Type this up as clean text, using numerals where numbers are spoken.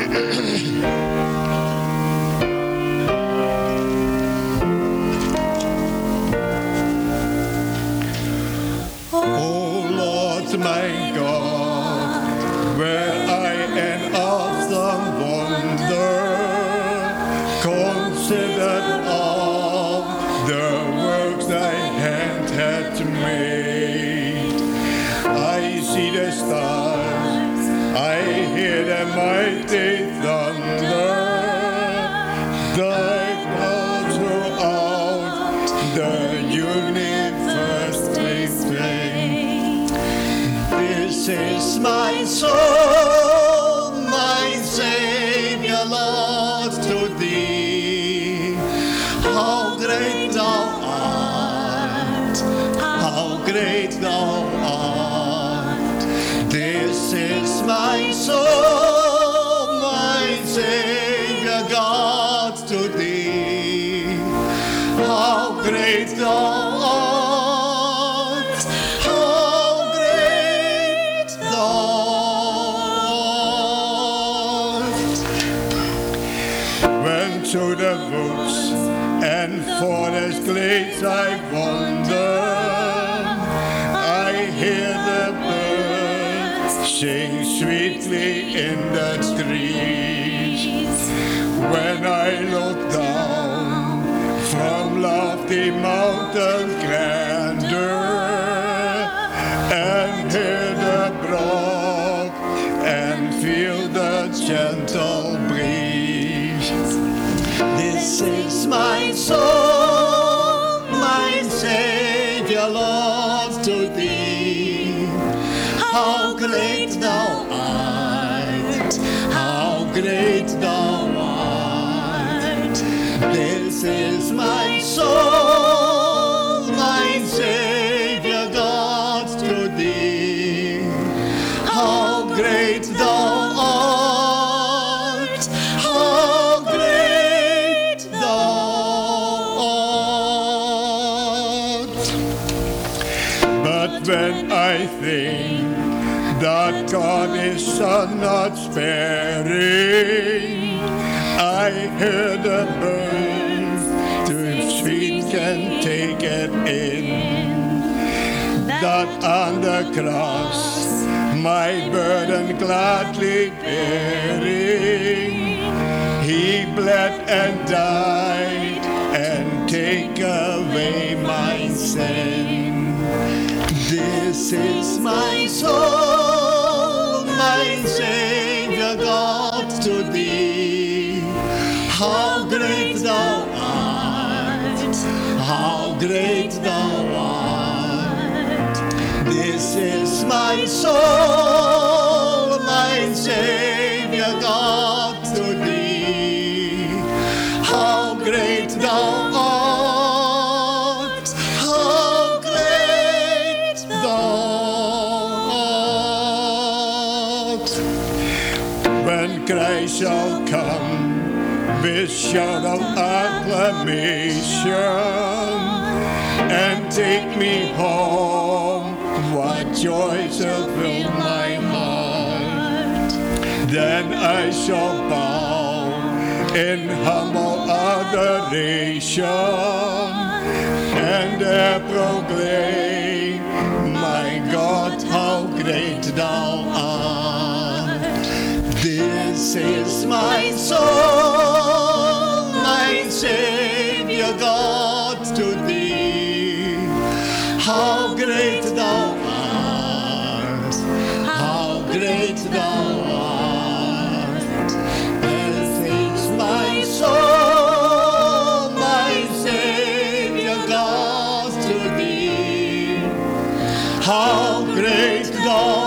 Oh Lord, my God, where I am awesome wonder, consider all the works thy hand hath made. I see the stars, I hear the mighty thunder, thy power throughout the universe display. This is my soul, my Savior, Lord, to thee. How great thou art, how great thou art. This is my soul, my Savior, God, to thee. How great thou art, how great thou art. When through the woods and forest glades I wander, I hear the birds sing sweetly in the trees. When I look down from lofty mountain grandeur and hear the brook and feel the gentle breeze. This is my soul, my Savior, Lord, to thee. How great thou art, how great thou art. This is my soul, my Savior, God, to thee. How great thou art, how great thou art. But when I think that God is so not sparing, I hear the birds too sweet can take it in, that on the cross my burden gladly bearing, he bled and died and take away my sin. This is my soul, my Savior, God, to thee. How great thou art, how great thou art. This is my soul, my Savior, God, to thee. How great thou art, how great thou art. When Christ shall come with shout of acclamation and take me home, what joy shall fill my heart. Then I shall bow in humble adoration and proclaim, my God, how great thou art. This is my soul, my Savior, God, to thee. How great thou art, how great thou art. This is my soul, my Savior, God, to thee. How great thou art.